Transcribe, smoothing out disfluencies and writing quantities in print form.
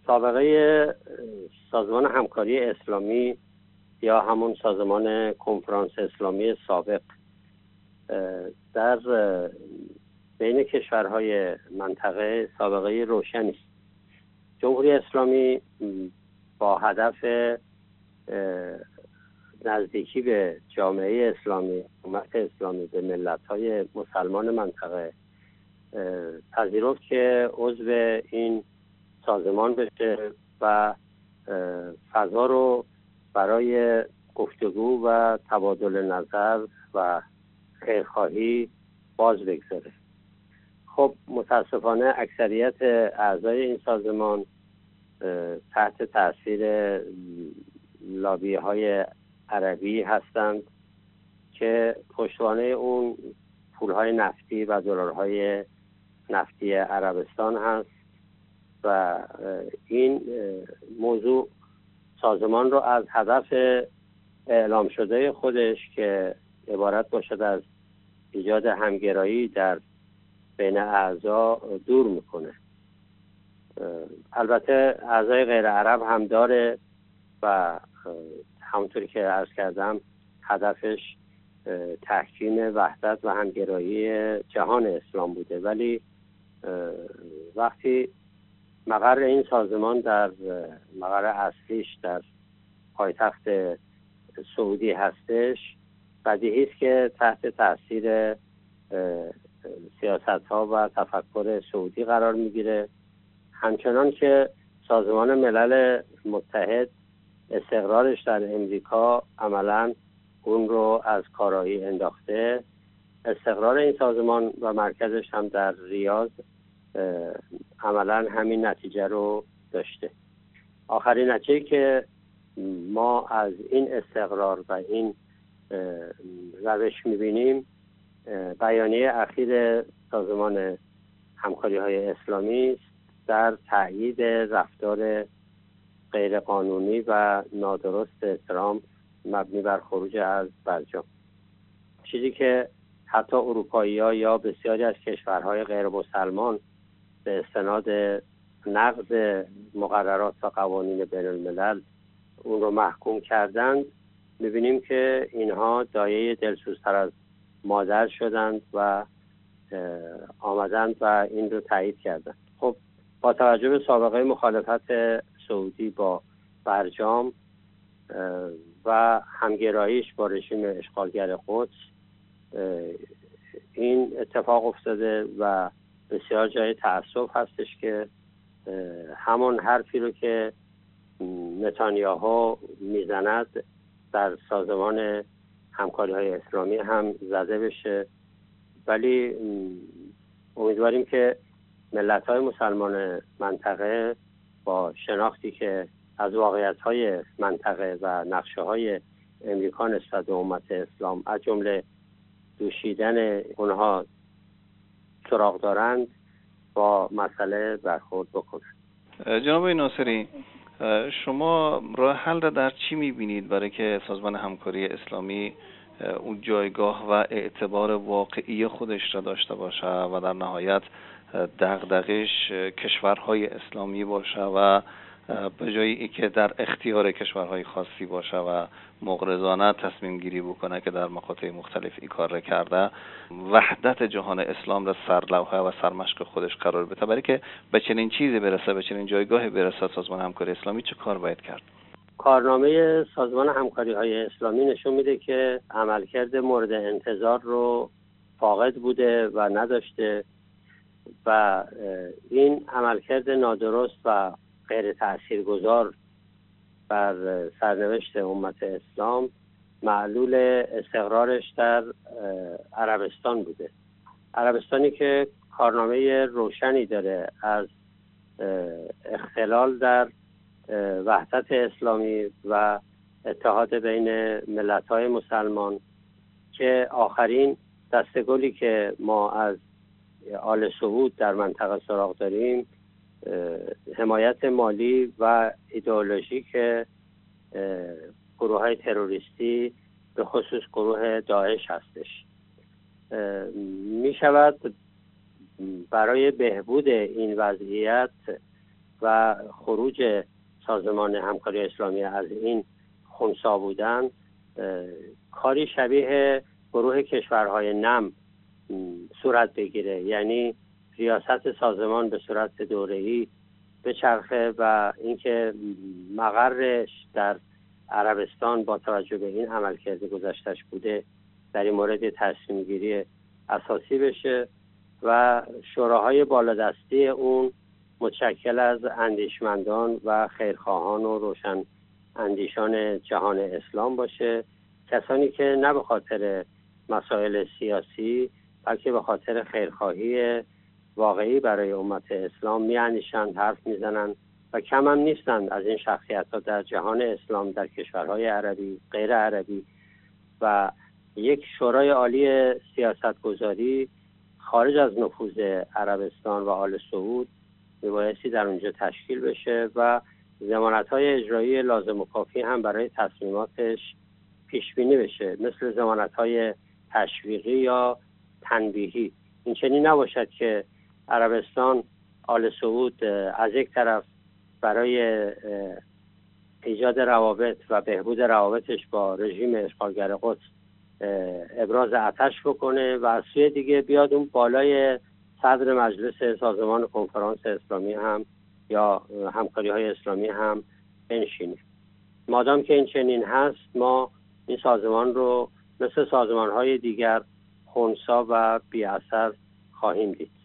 سابقه سازمان همکاری اسلامی یا همون سازمان کنفرانس اسلامی سابق در بین کشورهای منطقه سابقه روشنی است. جمهوری اسلامی با هدف نزدیکی به جامعه اسلامی، امت اسلامی، به ملت‌های مسلمان منطقه پذیرفت که عضو این سازمان بشه و فضا رو برای گفتگو و تبادل نظر و خیرخواهی باز بگذاره. خب متاسفانه اکثریت اعضای این سازمان تحت تاثیر لابی‌های عربی هستند که پشتوانه اون پولهای نفتی و دلارهای نفتی عربستان هست و این موضوع سازمان رو از هدف اعلام شده خودش که عبارت باشد از ایجاد همگرایی در بین اعضا دور میکنه. البته اعضای غیر عرب هم داره و همونطوری که عرض کردم هدفش تحکیم وحدت و همگرایی جهان اسلام بوده، ولی وقتی مقر این سازمان در مقر اصلیش در پایتخت سعودی هستش، بدیهی است که تحت تاثیر سیاست‌ها و تفکر سعودی قرار میگیره، همچنان که سازمان ملل متحد استقرارش در امریکا عملاً اون رو از کارایی انداخته. استقرار این سازمان و مرکزش هم در ریاض عملاً همین نتیجه رو داشته. آخرین نتیجه که ما از این استقرار و این روش میبینیم بیانیه اخیر سازمان همکاری‌های اسلامی است در تأیید رفتار غیرقانونی و نادرست ترامپ مبنی بر خروج از برجام، چیزی که حتی اروپایی‌ها یا بسیاری از کشورهای غیر مسلمان به استناد نقض مقررات و قوانین بین الملل اون رو محکوم کردند. می‌بینیم که اینها دایه دلسوزتر از مادر شدند و آمدند و این رو تایید کردند. خب با توجه به سابقه مخالفت سعودی با برجام و همگراییش با رژیم اشغالگر قدس این اتفاق افتاده و بسیار جای تأسف هستش که همون حرفی رو که نتانیاهو میزند در سازمان همکاری‌های اسلامی هم زده بشه، ولی امیدواریم که ملت‌های مسلمان منطقه با شناختی که از واقعیت‌های منطقه و نقشه‌های امریکا نسبت به امت اسلام از جمله دوشیدن اونها سراغ دارند با مسئله برخورد بکنند. جناب ناصری، شما راه حل را در چی می‌بینید برای که سازمان همکاری اسلامی اون جایگاه و اعتبار واقعی خودش را داشته باشه و در نهایت دغدغه‌اش کشورهای اسلامی باشه و به جای اینکه در اختیار کشورهای خاصی باشه و مغرضانه تصمیم گیری بکنه که در مقاطع مختلف این کار را کرده، وحدت جهان اسلام را سرلوحه و سرمشق خودش قرار بده؟ برای که به چنین چیزی برسه، به چنین جایگاهی برسه، سازمان همکاری اسلامی چه کار باید کرد؟ کارنامه سازمان همکاری‌های اسلامی نشون میده که عملکرد مورد انتظار رو فاقد بوده و نداشته و این عملکرد نادرست و غیر تأثیرگذار بر سرنوشت امت اسلام معلول استقرارش در عربستان بوده. عربستانی که کارنامه روشنی داره از اختلال در وحدت اسلامی و اتحاد بین ملت‌های مسلمان، که آخرین دستگلی که ما از آل سعود در منطقه سراغ داریم حمایت مالی و ایدئولوژیک گروه‌های تروریستی به خصوص گروه داعش هستش. می شود برای بهبود این وضعیت و خروج سازمان همکاری اسلامی از این خنثی بودن کاری شبیه گروه کشورهای نم صورت بگیره، یعنی ریاست سازمان به صورت دوره‌ای بچرخه و اینکه مقرش در عربستان با توجه به این عملکرد گذشته‌اش بوده در این مورد تصمیم گیری اساسی بشه و شوراهای بالادستی اون متشکل از اندیشمندان و خیرخواهان و روشن اندیشان جهان اسلام باشه، کسانی که نه به خاطر مسائل سیاسی بلکه به خاطر خیرخواهی واقعی برای امت اسلام میاندیشند، حرف میزنند و کم هم نیستند از این شخصیت‌ها در جهان اسلام، در کشورهای عربی، غیر عربی. و یک شورای عالی سیاستگذاری خارج از نفوذ عربستان و آل سعود میبایستی در اونجا تشکیل بشه و ضمانت‌های اجرایی لازم و کافی هم برای تصمیماتش پیش بینی بشه، مثل ضمانت‌های تشویقی یا تنبیهی. این چنین نباشد که عربستان، آل سعود از یک طرف برای ایجاد روابط و بهبود روابطش با رژیم اشغالگر قدس ابراز آتش بکنه و از سوی دیگه بیاد اون بالای صدر مجلس سازمان کنفرانس اسلامی هم یا همکاری های اسلامی هم بنشینه. مادام که این چنین هست، ما این سازمان رو مثل سازمان های دیگر خنثی و بی اثر خواهیم دید.